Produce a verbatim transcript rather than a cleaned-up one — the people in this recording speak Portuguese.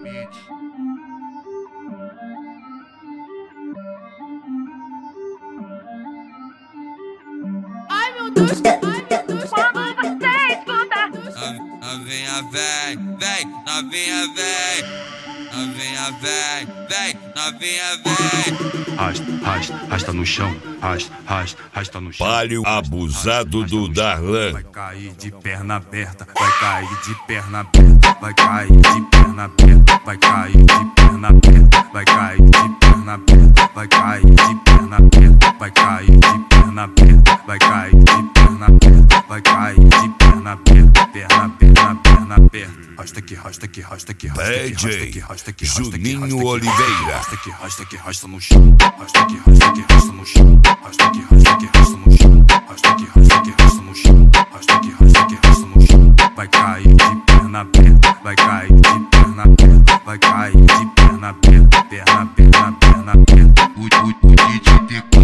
beat. Ai meu Deus, ai meu Deus, quando você escuta. Novinha vem, vem, novinha vem. Novinha vem, vem, novinha vem. Rasta, rasta, rasta no chão, rasta, rasta, rasta no chão. Palio abusado do Darlan. Vai cair de perna aberta, vai cair de perna aberta, vai cair de perna aberta, vai cair de perna aberta, vai cair de perna aberta, vai cair de perna aberta, vai cair de perna aberta, vai cair de perna aberta, vai cair de perna aberta, perna, perna, perna aberta. Rasta que rasta que rasta que rasta que rasta que rasta que rasta que Juninho Oliveira. rasta que rasta que rasta no chão, rasta que rasta que rasta no chão, rasta que rasta que rasta no chão, rasta que rasta que rasta no chão, rasta que rasta que rasta no chão. Vai cair de perna aberta, vai cair de perna aberta, vai cair de perna aberta, perna, perna, perna aberta. O, o, o D J